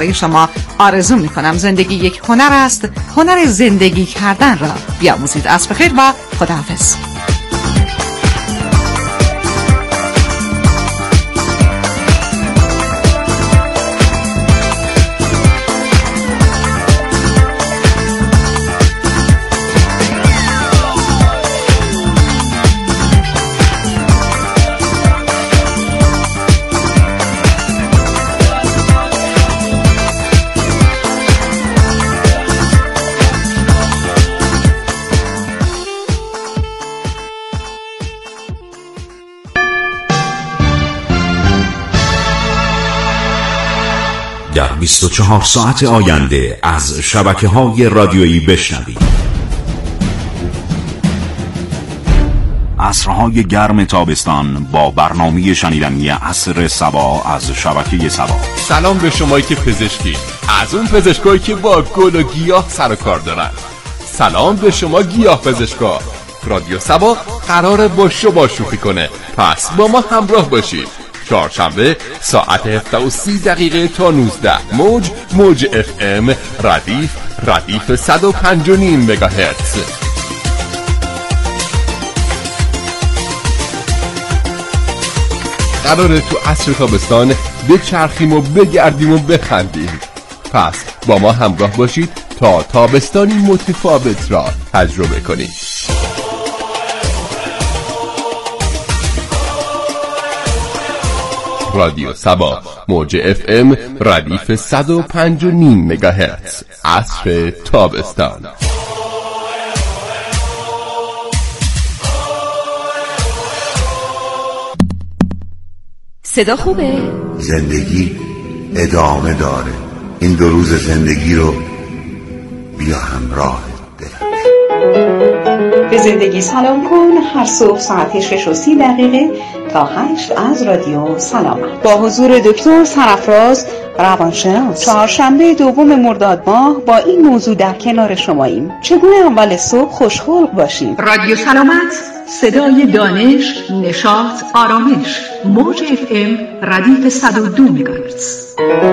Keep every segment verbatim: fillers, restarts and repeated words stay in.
برای شما آرزو میکنم زندگی یک هنر است، هنر زندگی کردن را بیاموزید. عصر بخیر و خداحافظ. در بیست و چهار ساعت آینده از شبکه‌های رادیویی بشنوید. عصرهای گرم تابستان با برنامه شنیدنی عصر صبا از شبکه صبا. سلام به شمایی که پزشکی، از اون پزشکایی که با گل و گیاه سر و کار دارن. سلام به شما گیاه پزشکا. رادیو صبا قراره با شما شوخی کنه، پس با ما همراه باشید. چهارشنبه ساعت هفده و سی دقیقه تا نوزده موج موج اف ام ردیف ردیف صد و پنج و نیم مگاهرتز. قراره تو عصر تابستان بچرخیم و بگردیم و بخندیم. پس با ما همراه باشید تا تابستانی متفاوت را تجربه کنید. رادیو صبا موج اف ام ردیف صد و پنج و نیم مگاهرتز. عصر تابستان. صدا خوبه؟ زندگی ادامه داره. این دو روز زندگی رو بیا همراه دلم. به زندگی سلام کن. هر صبح ساعت شش و سی دقیقه تا هشت از رادیو سلامت با حضور دکتر سرفراز روانشناس. چهارشنبه دوم مرداد ماه با این موضوع در کنار شماییم. چگونه اول صبح خوشخلق باشیم؟ رادیو سلامت، صدای دانش، نشاط، آرامش. موج اف ام ردیف صد و دو مگاهرتز.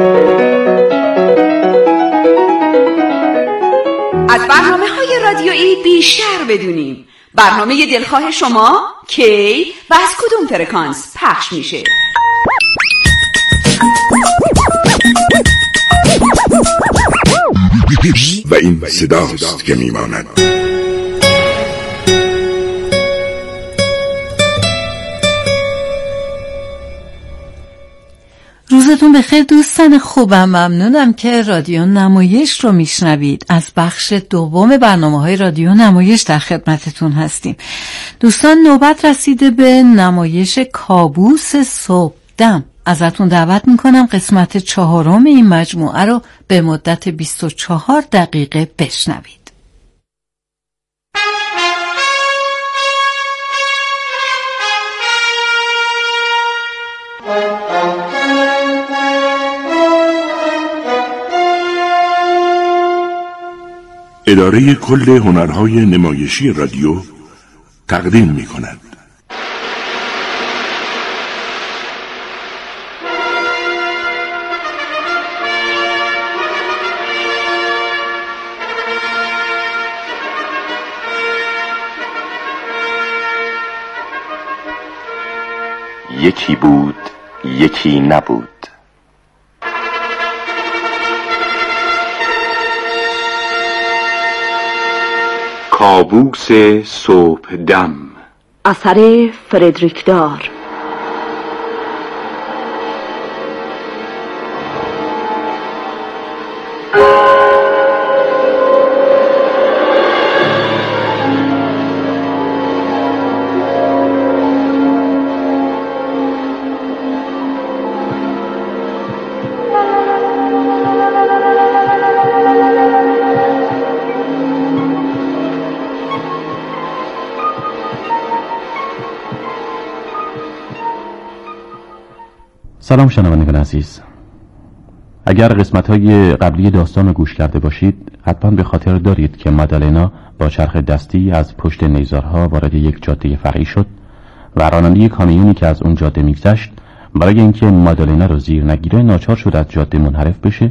از برنامه‌های رادیویی بیشتر بدونیم. برنامه دلخواه شما کی و از کدوم فرکانس پخش میشه؟ و این صداست که میماند. روزتون بخیر دوستان خوبم. ممنونم که رادیو نمایش رو میشنوید. از بخش دوم برنامه‌های رادیو نمایش در خدمتتون هستیم. دوستان نوبت رسیده به نمایش کابوس صبحدم. ازتون دعوت میکنم قسمت چهارم این مجموعه رو به مدت بیست و چهار دقیقه بشنوید. اداره کل هنرهای نمایشی رادیو تقدیم می کند. یکی بود یکی نبود. کابوس صبحدم، اثر فردریک دار. سلام شنوندگان عزیز. اگر قسمت‌های قبلی داستان رو گوش کرده باشید حتما به خاطر دارید که مادالنا با چرخ دستی از پشت نیزارها وارد یک جاده فرعی شد و راننده کامیونی که از اون جاده می‌گذشت برای اینکه مادالنا رو زیر نگیره ناچار شد از جاده منحرف بشه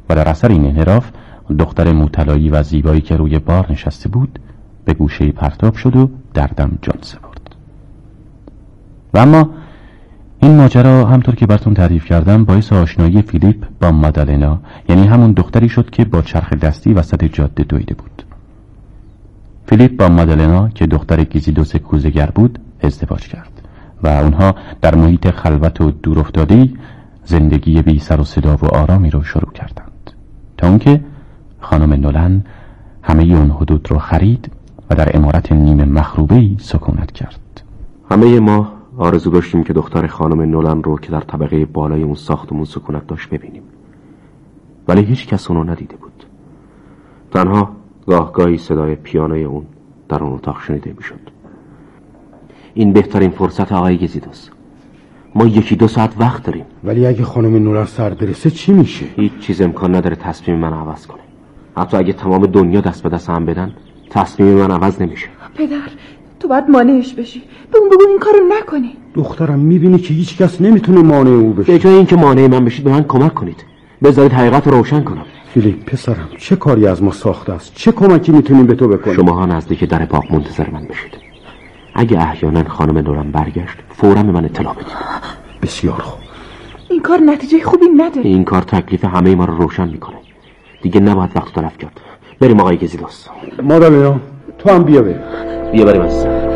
و در اثر این انحراف دختر مطلعی و زیبایی که روی بار نشسته بود به گوشه پرتاب شد و در دم جان سپرد. و اما این ماجرا همطور که براتون تعریف کردم باعث آشنایی فیلیپ با مادالنا، یعنی همون دختری شد که با چرخ دستی وسط جاده دویده بود. فیلیپ با مادالنا که دختر گیزیدوس کوزه‌گر بود ازدواج کرد و اونها در محیط خلوت و دورافتاده‌ای زندگی بی سر و صدا و آرامی رو شروع کردند تا اونکه خانم نولن همه اون حدود رو خرید و در عمارت نیمه مخروبه‌ای سکونت کرد. همه ما آرزو داشتیم که دختر خانم نولن رو که در طبقه بالای اون ساختمون سکونت داشت ببینیم، ولی هیچ کس اونو ندیده بود. تنها گاه گاهی صدای پیانوی اون در اون اتاق شنیده میشد. این بهترین فرصت آقای گزیدوس. ما یکی دو ساعت وقت داریم. ولی اگه خانم نولن سر برسه چی میشه؟ هیچ چیز امکان نداره تصمیم من عوض کنه. حتی اگه تمام دنیا دست به دست هم بدن تصمیم من عوض نمیشه. پدر تو باید مانعش بشی. به اون بگو این کارو نکنی. دخترم میبینی که هیچ کس نمیتونه مانع او بشه. به جای اینکه مانع من بشید به من کمک کنید. بذارید حقیقت رو روشن کنم. فیلیپ پسرم چه کاری از ما ساخته است؟ چه کمکی میتونیم به تو بکنیم؟ شماها نزدیک در باغ منتظر من بشید. اگه احیانا خانم نولن برگشت فوراً به من اطلاع بدید. بسیار خوب. این کار نتیجه خوبی نداره. این کار تکلیف همه ما رو روشن میکنه. دیگه نباید وقت تلف کرد. بریم آقای گزیدوس. مادالنا تو هم بیا بریم. بیا بریم عزیزم.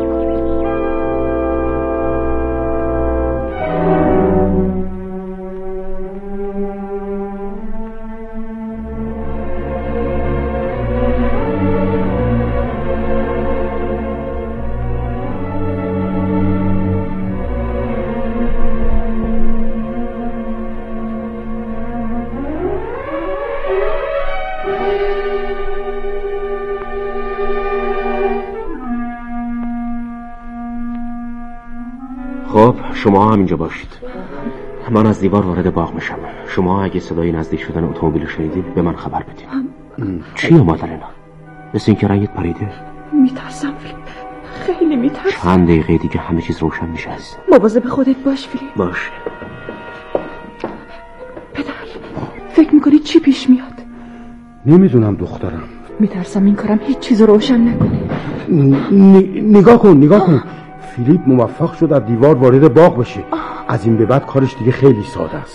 خب شما هم اینجا باشید. من از دیوار وارد باغ میشم. شما اگه صدای نزدیک شدن اتومبیل شنیدید به من خبر بدید. چیه مادالنا؟ مثل اینکه رنگت پریده. میترسم فیلیپ، خیلی میترسم. چند دقیقه دیگه همه چیز روشن میشه. از مواظب خودت باش فیلیپ. باش. پدر فکر میکنی چی پیش میاد؟ نمیدونم دخترم. میترسم این کارم هیچ چیز روشن نکنه. نگاه کن نگاه کن. فیلیپ موفق شد از دیوار وارد باغ بشه. از این به بعد کارش دیگه خیلی ساده است.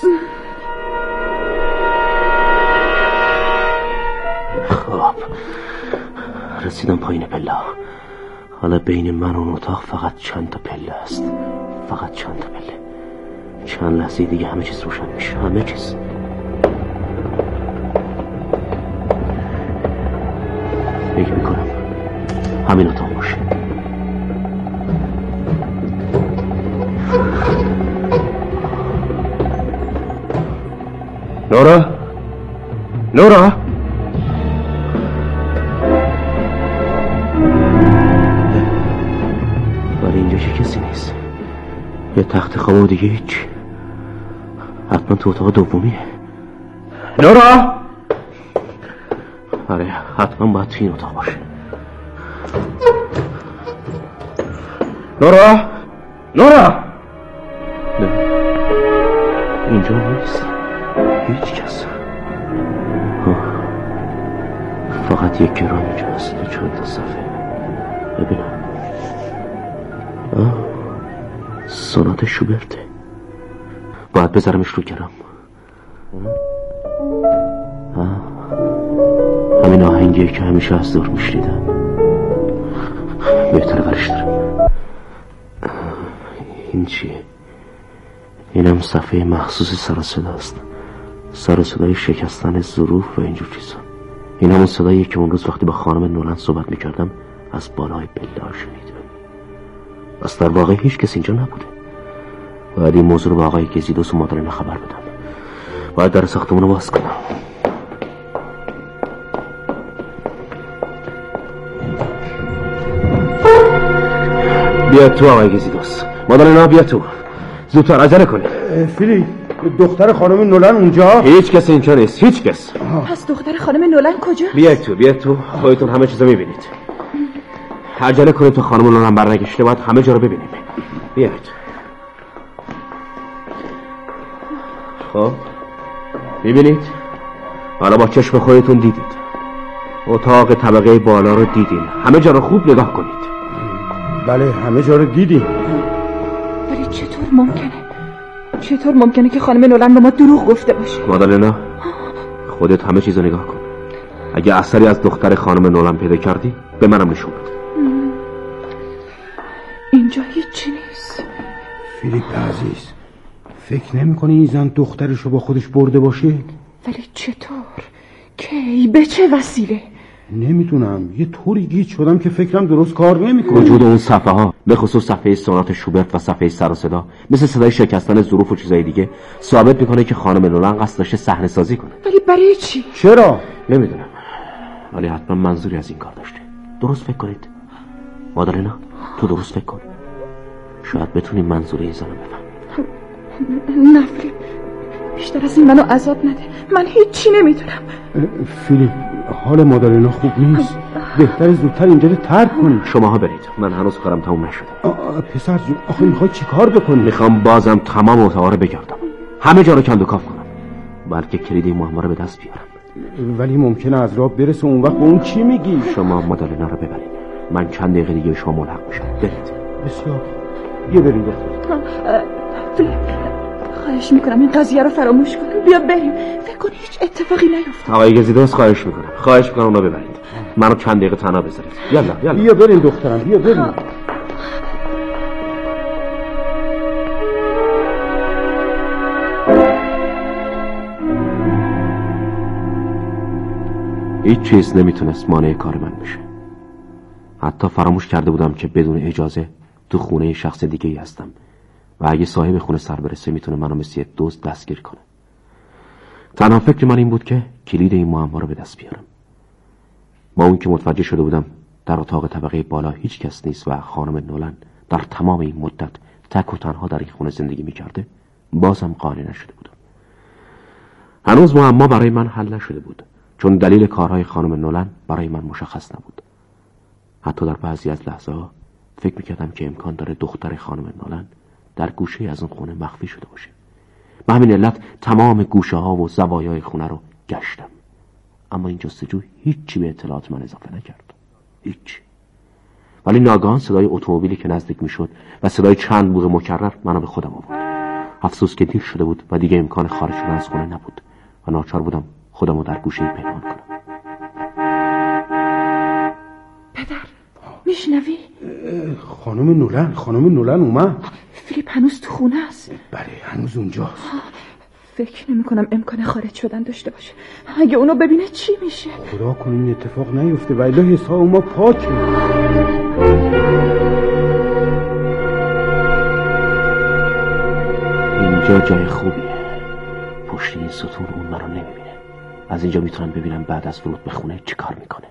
خب رسیدم پایین پله. حالا بین من و اون اتاق فقط چند تا پله است. فقط چند تا پله. چند لحظه دیگه همه چیز روشن میشه. همه چیز. فکر میکنم همین اتاق باشه. نورا نورا ولی اینجا چه کسی نیست. یه تخت خواب و دیگه هیچ. حتما تو اتاق دومیه. نورا آره حتما باید تو این اتاق باشه. نورا نورا نه اینجا نیست. هیچ کس. فقط یک گرام اینجا هست و چند تا صفحه. ببینم. آه. سونات شوبرته. باید بذارمش رو گرام. همین آهنگیه که همیشه از دور میشنیدم. بهتره برش دارم. این چیه؟ اینم صفحه مخصوص سر و صدا است. سر و صدای شکستن ظروف و اینجور چیزا. این همون صداییه که اون روز وقتی با خانم نولن صحبت میکردم از بالای پله شنیدم. بس در واقع هیچ کس اینجا نبوده. باید این موضوع رو با آقای گزیدوس و مادالنا خبر بدم. باید در ساختمون رو باز کنم. بیا تو آقای گزیدوس. مادالنا بیا تو. زودتر عجله کنید. فیلیپ دختر خانم نولن اونجا؟ هیچ کس اینجا نیست. هیچ کس. پس دختر خانم نولن کجا؟ بیاید تو بیاید تو. خودتون همه چیزو میبینید. عجله کنید تا خانم نولن برنگشته باید همه جا رو ببینیم. بیاید. خب میبینید حالا با چشم خودتون دیدید، اتاق طبقه بالا رو دیدین، همه جا رو خوب نگاه کنید. بله همه جا رو دیدیم. ولی چطور ممکنه چطور ممکنه که خانم نولن به ما دروغ گفته باشه؟ مادالنا خودت همه چیز رو نگاه کن. اگه اثری از دختر خانم نولن پیدا کردی به منم نشون بده. اینجا هیچی نیست. فیلیپ عزیز، فکر نمی کنی این زن دخترشو با خودش برده باشه؟ ولی چطور؟ کی؟ به چه وسیله؟ نمیدونم، یه طوری گیج شدم که فکرم درست کار نمیکنه. وجود اون صفحه ها، به خصوص صفحه سونات شوبرت و صفحه سر و صدا، مثل صدای شکستن ظروف و چیزای دیگه، ثابت میکنه که خانم نولن قصد داشته صحنه سازی کنه. ولی برای چی؟ چرا؟ نمیدونم، ولی حتما منظوری از این کار داشته. درست فکر کنید. مادالنا تو درست فکر کن، شاید بتونی منظور این زنو بفهمی. نه فیلیپ، بیشتر از این منو عذاب نده. من هیچی نمیدونم. فیلیپ حال مادالنا خوب نیست، بهتره زودتر اینجا رو ترک کنی. شماها برید، من هنوز کارم تموم نشده. پسر جون آخه میخوای چی کار بکنی؟ میخوام بازم تمام اتاقا رو بگردم، همه جا رو کند و کاف کنم، بلکه کلید این معما رو به دست بیارم. ولی ممکنه از راه برسه، اون وقت به اون چی میگی؟ شما مادالنا رو ببرید، من چند دقیقه دیگه شما ملحق میشم. برید. بسیار بیا بریم دختر. فیلیپ خواهش میکنم این قضیه رو فراموش کن. بیا بریم، فکر کنی هیچ اتفاقی نیفتاد. آقای گزیدوس خواهش میکنم خواهش میکنم اونو ببرید، منو چند دقیقه تنها بذارید. یالا یالا بیا بریم دخترم، بیا بریم. هیچ چیز نمیتونست مانع کار من بشه. حتی فراموش کرده بودم که بدون اجازه تو خونه شخص دیگه ای هستم و اگه صاحب خونه سر برسه میتونه منو مثل یه دزد دستگیر کنه. تنها فکر من این بود که کلید این معما رو به دست بیارم. با اون که متوجه شده بودم در اتاق طبقه بالا هیچ کس نیست و خانم نولن در تمام این مدت تک و تنها در این خونه زندگی میکرده، بازم قانع نشده بودم. هنوز معما برای من حل نشده بود، چون دلیل کارهای خانم نولن برای من مشخص نبود. حتی در بعضی از لحظه ها فکر میکردم که امکان داره دختر خانم نولن در گوشه از اون خونه مخفی شده باشه. به همین علت تمام گوشه ها و زوایای خونه رو گشتم، اما این جستجو هیچی به اطلاعات من اضافه نکرد، هیچ. ولی ناگهان صدای اتومبیلی که نزدیک میشد و صدای چند بوق مکرر منو به خودم آورد. افسوس که دیر شده بود و دیگه امکان خارج شدن از خونه نبود و ناچار بودم خودمو در گوشه‌ای پنهان کنم. پدر میشنوی؟ خانم نولن خانم نولن اومد. فیلیپ هنوز تو خونه است؟ بله هنوز اونجاست. فکر نمی کنم امکان خارج شدن داشته باشه. اگه اونو ببینه چی میشه؟ خدا کنه این اتفاق نیفته و الا حساب ما پاکه. اینجا جای خوبیه، پشت این ستون اون منو نمیبینه. از اینجا میتونم ببینم بعد از ورود به خونه چی کار میکنه.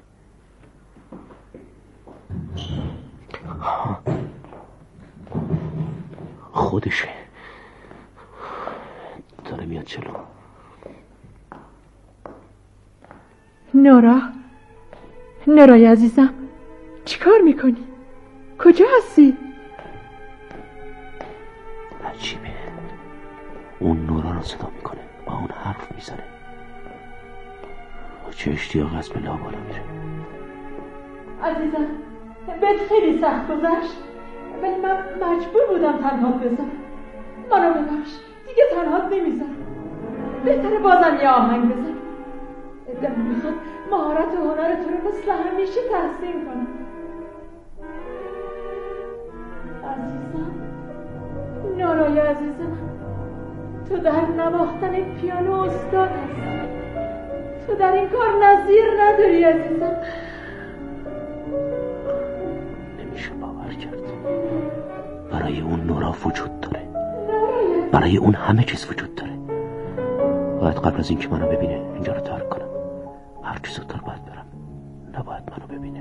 خودشه داره میاد جلو. نورا نورای عزیزم چی کار میکنی؟ کجا هستی؟ عجیبه، اون نورا رو صدا میکنه، با اون حرف میزنه. چه اشتیاق از به لا بالا میره. عزیزم بهت خیلی سخت گذشت، ولی من مجبور بودم تنهات بذارم. منو ببخش، دیگه تنهات نمیذارم. بهتره بازم یه آهنگ بزن. دلم میخواد مهارت و هنر تو رو مثل همیشه تحسین کنم. عزیزم نورای عزیزم، تو در نواختن پیانو استاد هستی. تو در این کار نظیر نداری عزیزم. نمیشه باور کرد برای اون نورا وجود داره، برای اون همه چیز وجود داره. باید قبل از اینکه منو ببینه اینجا رو ترک کنم. هر چی زودتر باید برم، نباید منو ببینه.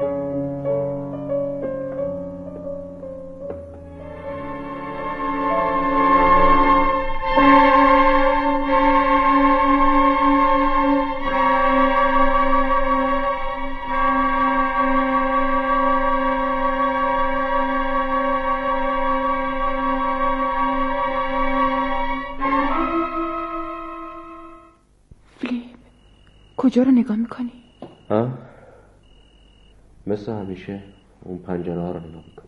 کجا رو نگاه میکنی؟ ها؟ مثل همیشه اون پنجره ها رو نگاه میکنم.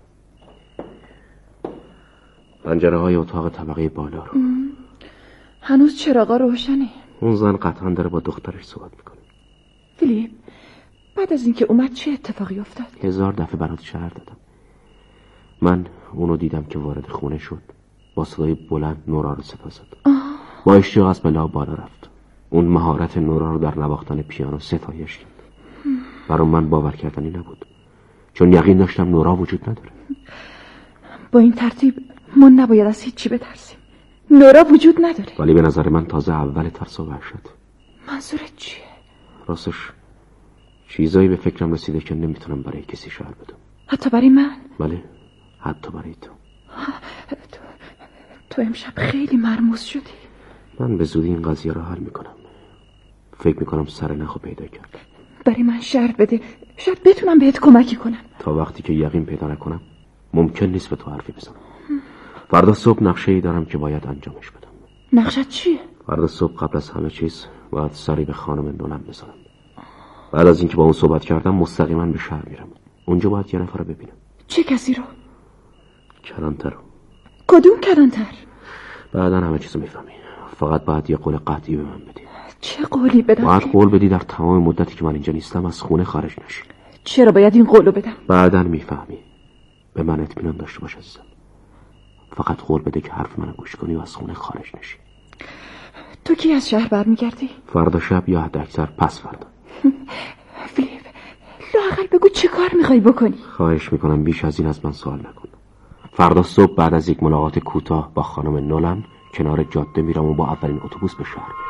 پنجره های اتاق طبقه بالا رو. ام. هنوز چراغا روشنه. اون زن قطعا داره با دخترش صحبت میکنه. فیلیپ، بعد از اینکه اومد چه اتفاقی افتاد؟ هزار دفعه برات شعر دادم. من اونو دیدم که وارد خونه شد، با صدای بلند نورا رو صدا زد. با اشتیاق از بلا بالا رفت. اون مهارت نورا رو در نواختن پیانو ستایش کرد. برای من باور کردنی نبود، چون یقین داشتم نورا وجود نداره. با این ترتیب ما نباید از هیچی بترسیم. نورا وجود نداره. ولی به نظر من تازه اول ترس و وحشت. منظورت چیه؟ راستش چیزایی به فکرم رسیده که نمیتونم برای کسی شعر بدم. حتی برای من؟ بله، حتی برای تو. تو, تو امشب خیلی مرموز شدی. من به زودی این قضیه رو حل میکنم. فکر میکنم سر نخو پیدا کردم. برای من شعر بده، شاید بتونم بهت کمکی کنم. تا وقتی که یقین پیدا نکنم ممکن نیست به تو حرفی بزنم. فردا صبح نقشه‌ای دارم که باید انجامش بدم. نقشت چیه؟ فردا صبح قبل از همه چیز باید سری به خانم نولن بزنم. بعد از اینکه با اون صحبت کردم مستقیما به شهر میرم. اونجا باید یه نفر رو ببینم. چه کسی رو؟ کلانتر رو. کدوم کلانتر؟ بعدا همه چیزو میفهمی. فقط باید یه قول قطعی به من بدی. چه قولی بدم؟ باید قول بدی در تمام مدتی که من اینجا نیستم از خونه خارج نشی. چرا باید این قولو بدم؟ بعدا میفهمی. به من اطمینان داشته باش عزیزم. فقط قول بده که حرف منو گوش کنی و از خونه خارج نشی. تو کی از شهر برمیگردی؟ فردا شب یا حد اکثر پس فردا. فیلیپ، لااقل بگو چه کار میخوای بکنی؟ خواهش میکنم بیش از این از من سوال نکن. فردا صبح بعد از یک ملاقات کوتاه با خانم نولن کنار جاده میرم و با اولین اتوبوس به شهر میرم.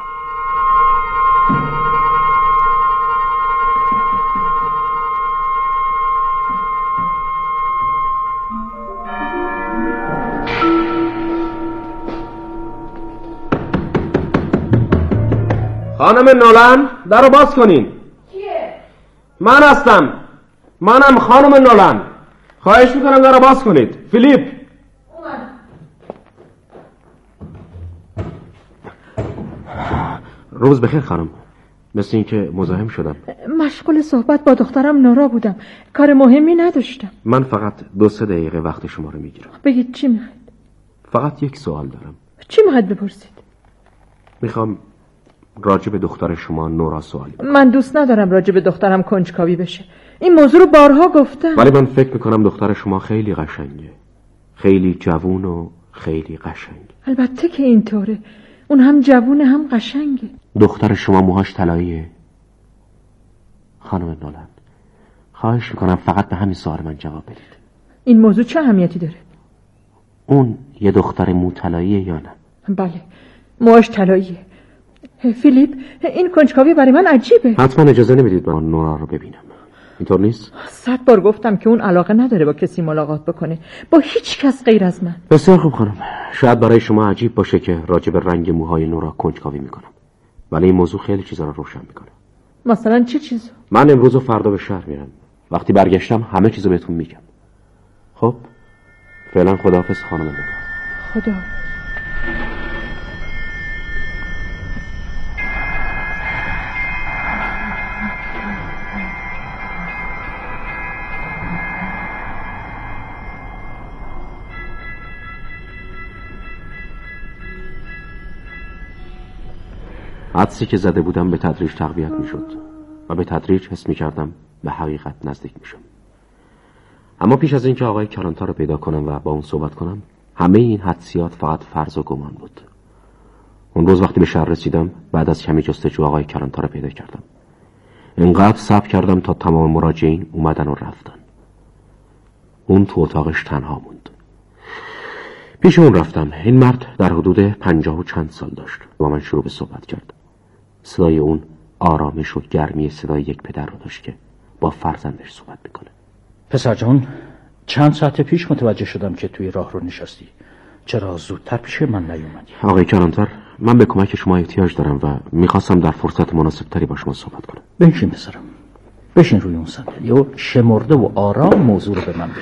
خانم نولن، در رو باز کنین. کیه؟ من هستم. منم خانم نولن. خواهش میکنم در رو باز کنید. فیلیپ. اومد. روز بخیر خانم. مثل این که مزاحم شدم. مشغول صحبت با دخترم نورا بودم. کار مهمی نداشتم. من فقط دو سه دقیقه وقت شما رو میگیرم. بگید چی میخواید؟ فقط یک سوال دارم. چی میخواید بپرسید؟ میخوام راجع به دختر شما نورا سوالی بکنم. من دوست ندارم راجع به دخترم کنجکاوی بشه. این موضوع رو بارها گفتم. ولی من فکر میکنم دختر شما خیلی قشنگه. خیلی جوون و خیلی قشنگ. البته که اینطوره. اون هم جوونه هم قشنگه. دختر شما موهاش طلاییه. خانم نولن، خواهش میکنم فقط به همین سوال من جواب بدید. این موضوع چه اهمیتی داره؟ اون یه دختر مو طلاییه یا نه؟ بله، موهاش طلاییه. فیلیپ، این کنجکاوی برای من عجیبه. حتما اجازه نمیدید من نورا رو ببینم. اینطور نیست؟ صد بار گفتم که اون علاقه نداره با کسی ملاقات بکنه، با هیچ کس غیر از من. بسیار خوب خانم. شاید برای شما عجیب باشه که راجع به رنگ موهای نورا کنجکاوی میکنم، ولی این موضوع خیلی چیزا رو روشن میکنه. مثلا چه چیز؟ من امروز و فردا به شهر میرم. وقتی برگشتم همه چیزو بهتون میگم. خب فعلا خداحافظ خانم نورا. خدا. حدسی که زده بودم به تدریج تقویت می شد و به تدریج حس می کردم به حقیقت نزدیک می شم. اما پیش از اینکه آقای کلانتا رو پیدا کنم و با اون صحبت کنم، همه این حدسیات فقط فرض و گمان بود. اون روز وقتی به شهر رسیدم، بعد از کمی جستجو آقای کلانتا رو پیدا کردم. انقدر صبر کردم تا تمام مراجعین اومدن و رفتن. اون تو اتاقش تنها موند. پیش اون رفتم. این مرد در حدود پنجاه و چند سال داشت. با من شروع به صحبت کرد. صدای اون آرامش و گرمی صدای یک پدر رو داشت که با فرزندش صحبت میکنه. پسر جان، چند ساعت پیش متوجه شدم که توی راه رو نشستی. چرا زودتر پیش من نیومدی؟ آقای کلانتر، من به کمک شما احتیاج دارم و میخواستم در فرصت مناسب تری با شما صحبت کنم. بنشین پسرم. بشین روی اون صندلی و شمرده و آرام موضوع رو به من بگو.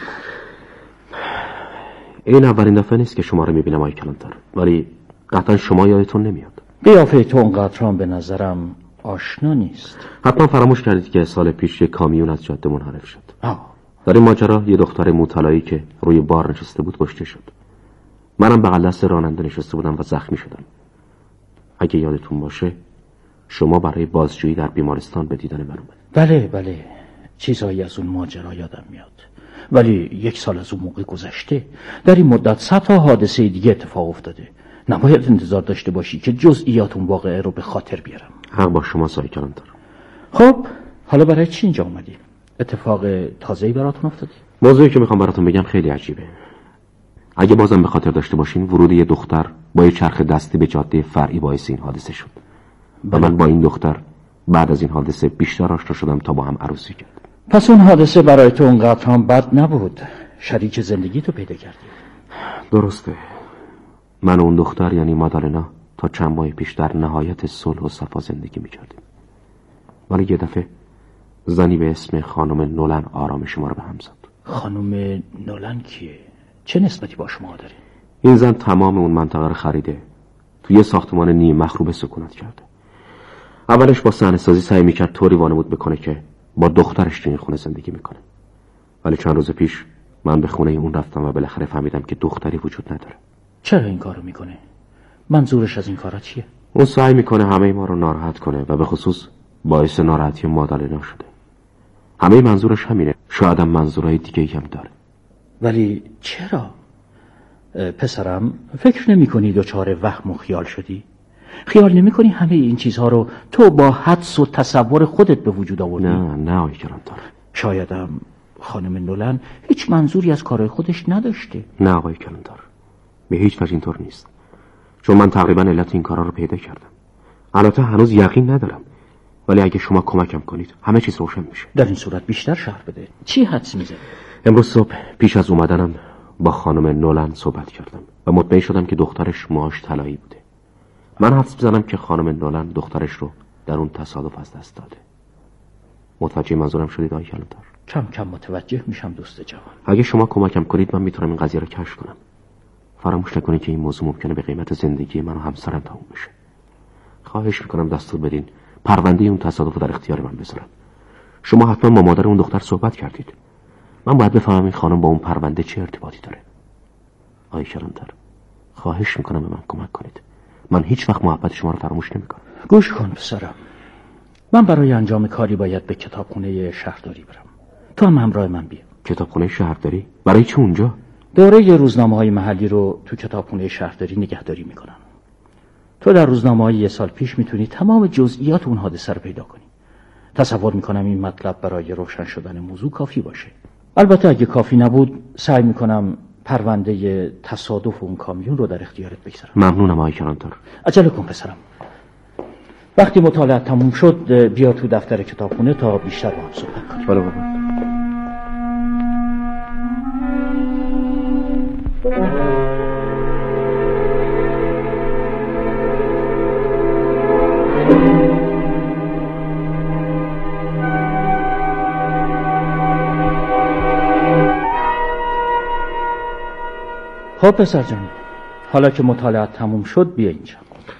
این اولین دفعه نیست که شما رو میبینم آقای کلانتر، ولی قطعا شما یادتون نمیاد. قیافه تو اونقدرام به نظرم آشنا نیست. حتما فراموش کردید که سال پیش یک کامیون از جاده منحرف شد. آه. در این ماجرا یه دختر موطلایی که روی بار نشسته بود کشته شد. منم بغل دست راننده نشسته بودم و زخمی شدم. اگه یادتون باشه شما برای بازجویی در بیمارستان به دیدن من اومدید. بله بله، چیزایی از اون ماجرا یادم میاد. ولی یک سال از اون موقع گذشته. در این مدت صدها حادثه دیگه اتفاق افتاده. نباید انتظار داشته باشی که جزئیات اون واقعه رو به خاطر بیارم. حق با شما سایه کلانتر. خب حالا برای چی اینجا اومدی؟ اتفاق تازه‌ای براتون افتاده؟ موضوعی که میخوام براتون بگم خیلی عجیبه. اگه بازم به خاطر داشته باشین ورود یه دختر با یه چرخ دستی به جاده فرعی باعث این حادثه شد. و من با این دختر بعد از این حادثه بیشتر آشنا شدم تا با هم عروسی کرد. پس اون حادثه برای تو اونقدر هم بد نبود. شریک زندگی تو پیدا کردی. درسته. من و اون دختر یعنی مادالنا تا چند ماه پیش در نهایت صلح و صفا زندگی میکردیم. ولی یه دفعه زنی به اسم خانم نولن آرامش ما رو به هم زد. خانم نولن کیه؟ چه نسبتی با شما داره؟ این زن تمام اون منطقه رو خریده. تو یه ساختمان نیم مخروبه سکونت کرده. اولش با صحنه‌سازی سعی میکرد طوری وانمود بکنه که با دخترش تو این خونه زندگی میکنه. ولی چند روز پیش من به خونه اون رفتم و بالاخره فهمیدم که دختری وجود نداره. چرا این کارو میکنه؟ منظورش از این کارا چیه؟ اون سعی میکنه همه ما رو ناراحت کنه و به خصوص باعث ناراحتی مادالنا شده. همه منظورش همینه. شاید هم منظورهای دیگه‌ای هم داره. ولی چرا؟ پسرم فکر نمی کنی دوچار وهم و خیال شدی؟ خیال نمی کنی همه این چیزها رو تو با حدس و تصور خودت به وجود آوردی؟ نه نه آقای کلانتر. شایدم خانم نولن هیچ منظوری از کارهای خودش نداشته. نه آقای کلانتر، به هیچ وجه اینطور نیست. چون من تقریبا علت این کارا رو پیدا کردم. البته هنوز یقین ندارم، ولی اگه شما کمکم کنید همه چیز روشن میشه. در این صورت بیشتر شرح بده. چی حدس میزنی؟ امروز صبح پیش از اومدنم با خانم نولن صحبت کردم و مطمئن شدم که دخترش موهاش طلایی بوده. من حدس میزنم که خانم نولن دخترش رو در اون تصادف از دست داده. متوجه منظورم شدید آقای کلانتر؟ کم کم متوجه میشم دوست جوان. اگه شما کمکم کنید من میتونم این قضیه رو کشف کنم. فراموش نکنید که این موضوع ممکنه به قیمت زندگی من و همسرم تموم بشه. خواهش میکنم دستور بدین پرونده اون تصادف رو در اختیار من بذارن. شما حتما با مادر اون دختر صحبت کردید. من باید بفهمم این خانم با اون پرونده چه ارتباطی داره. آقای کلانتر، خواهش میکنم به من کمک کنید. من هیچ وقت محبت شما رو فراموش نمیکنم. گوش کن پسرم. من برای انجام کاری باید به کتابخونه شهرداری برم. تو هم همراه من بیا. کتابخونه شهرداری؟ برای چه اونجا؟ دوره روزنامه‌های محلی رو تو کتابخونه شهرداری نگهداری میکنن. تو در روزنامه‌های یه سال پیش میتونی تمام جزئیات اون حادثه رو پیدا کنی. تصور میکنم این مطلب برای روشن شدن موضوع کافی باشه. البته اگه کافی نبود سعی میکنم پرونده تصادف اون کامیون رو در اختیارت بگذارم. ممنونم آقای کلانتر. عجله کن پسرم. وقتی مطالعه تموم شد بیا تو دفتر کتابخونه تا بیشتر با هم صحبت کنیم. بله بابا. خب پسر جان، حالا که مطالعه تموم شد بیا اینجا.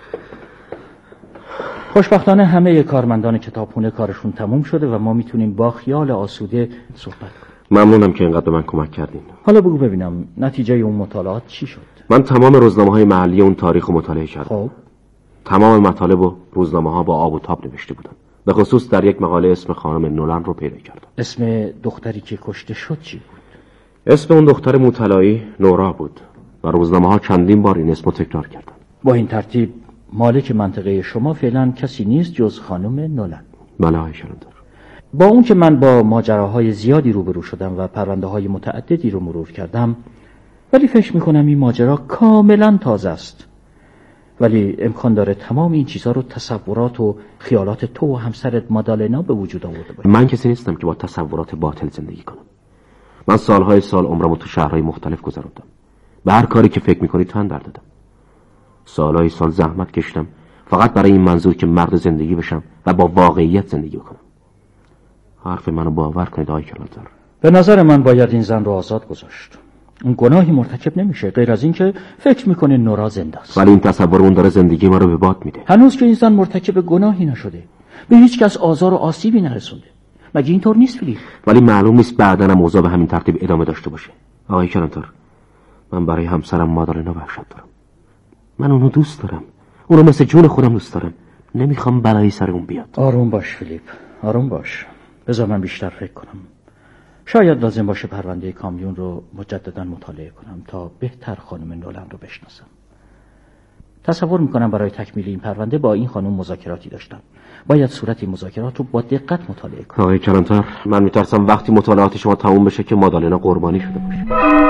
خوشبختانه همه کارمندان کتابخونه کارشون تموم شده و ما میتونیم با خیال آسوده صحبت کنیم. ممنونم که اینقدر به من کمک کردین. حالا بگو ببینم نتیجه اون مطالعات چی شد؟ من تمام روزنامه‌های محلی اون تاریخ رو مطالعه کردم. خب تمام مطالب و روزنامه‌ها با آب و تاب نوشته بودن. به خصوص در یک مقاله اسم خانم نولن رو پیدا کردم. اسم دختری که کشته شد چی بود؟ اسم اون دختر موطلایی نورا بود و روزنامه‌ها چندین بار این اسمو تکرار کردن. با این ترتیب مالک منطقه شما فعلا کسی نیست جز خانم نولن. بله آقای کلانتر. با اون که من با ماجراهای زیادی روبرو شدم و پرونده‌های متعددی رو مرور کردم، ولی فکر می‌کنم این ماجرا کاملا تازه است. ولی امکان داره تمام این چیزها رو تصورات و خیالات تو و همسرت مادالنا به وجود آورده باشه. من کسی نیستم که با تصورات باطل زندگی کنم. من سالهای سال عمرمو تو شهرهای مختلف گذروندم. به هر کاری که فکر می‌کنی تن در دادم. سالهای سال زحمت کشیدم فقط برای این منظور که مرد زندگی بشم و با واقعیت زندگی کنم. حرف منو باور کنید آقای کلانتر. به نظر من باید این زن رو آزاد گذاشت. اون گناهی مرتکب نمیشه غیر از این که فکر میکنه نورا زنده است. ولی این تصور اون داره زندگی ما رو به باد میده. هنوز که این زن مرتکب گناهی نشده. به هیچ کس آزار و آسیبی نرسونده. مگه اینطور نیست فیلیپ؟ ولی معلوم نیست بعداً هم اوضاع به همین ترتیب ادامه داشته باشه. آقای کلانتر، من برای همسرم مادالنا وحشت دارم. من اونو دوست دارم. اونو مثل جون خودم دوست دارم. نمیخوام بلایی سر اون بیاد. آروم باش فیلیپ، آروم باش. بذار من بیشتر فکر کنم. شاید لازم باشه پرونده کامیون رو مجددا مطالعه کنم تا بهتر خانم نولن رو بشناسم. تصور میکنم برای تکمیل این پرونده با این خانم مذاکراتی داشتم. باید صورت این مذاکرات رو با دقت مطالعه کنم. آقای کلانتر، من میترسم وقتی مطالعات شما تموم بشه که مادالنا قربانی شده باشه.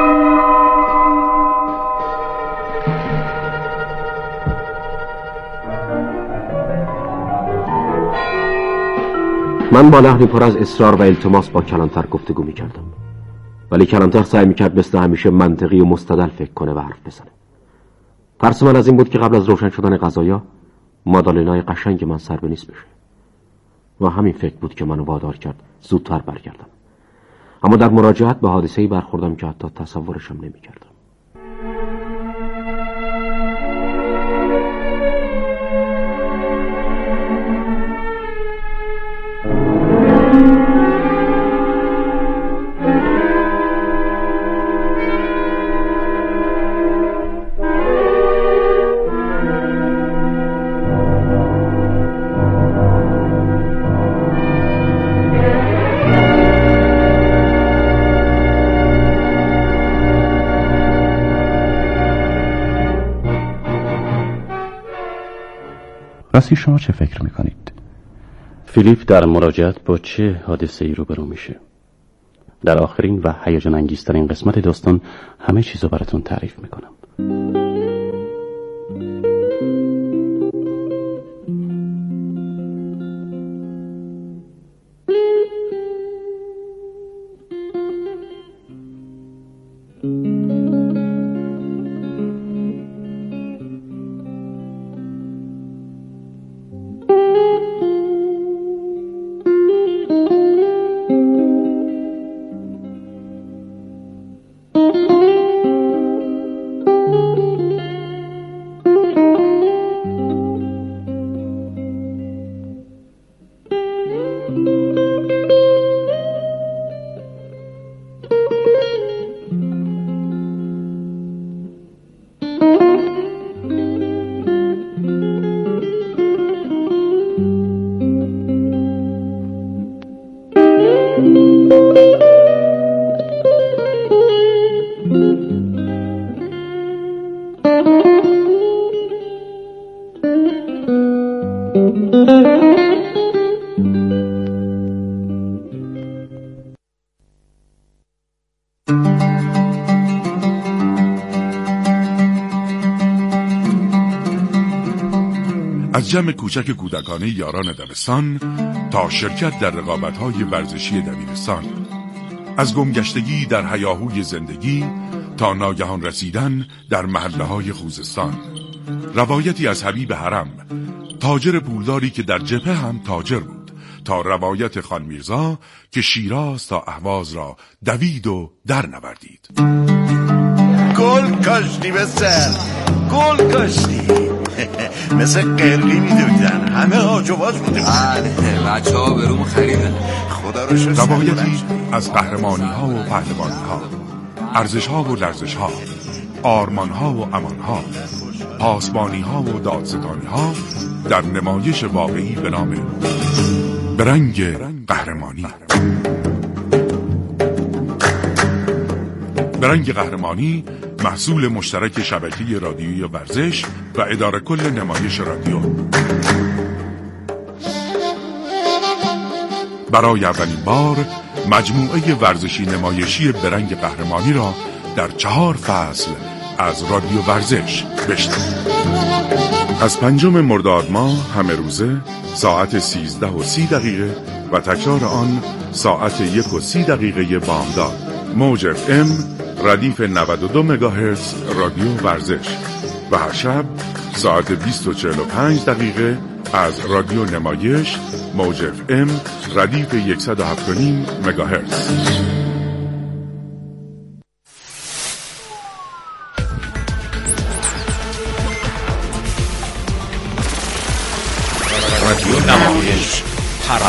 من با لحنی پر از اصرار و التماس با کلانتر گفتگو میکردم، ولی کلانتر سعی میکرد مثل همیشه منطقی و مستدل فکر کنه و حرف بزنه. ترس من از این بود که قبل از روشن شدن قضایا مادالنای قشنگ من سر به نیست بشه و همین فکر بود که منو وادار کرد زودتر برگردم. اما در مراجعت به حادثه‌ای برخوردم که حتی تصورشم نمیکردم. راستی شما چه فکر میکنید؟ فیلیپ در مراجعت با چه حادثه ای روبرو میشه؟ در آخرین و هیجان انگیزترین قسمت داستان همه چیزو براتون تعریف میکنم. از جمع کوچک کودکانه یاران دبستان تا شرکت در رقابت‌های ورزشی دبیرستان، از گمگشتگی در هیاهوی زندگی تا ناگهان رسیدن در محله‌های خوزستان، روایتی از حبیب حرم، تاجر پولداری که در جبهه هم تاجر بود، تا روایت خان میرزا که شیراز تا اهواز را دوید و در نوردید. گل کاشتی به سر، گل کاشتی مثل قرقی میدویدن، همه آج و باز بودیم. بله بچه ها بروم خریدن. خدا رو شد. روایتی از قهرمانی ها و پهلوانی ها، ارزش ها و لرزش ها، آرمان ها و امان ها، پاسبانی ها و دادستانی ها در نمایش واقعی به نام برنگ قهرمانی. برنگ قهرمانی محصول مشترک شبکه رادیویی ورزش و اداره کل نمایش رادیو. برای اولین بار مجموعه ورزشی نمایشی برنگ قهرمانی را در چهار فصل از رادیو ورزش بشنوید. از پنجم مرداد ماه همه روزه ساعت سیزده و سی دقیقه و تکرار آن ساعت یک و سی دقیقه بامداد. موج اف ام ردیف نود و دو مگاهرتز رادیو ورزش و هر شب ساعت بیست و چهل و پنج دقیقه از رادیو نمایش موج اف ام ردیف صد و هفت و نیم مگاهرتز.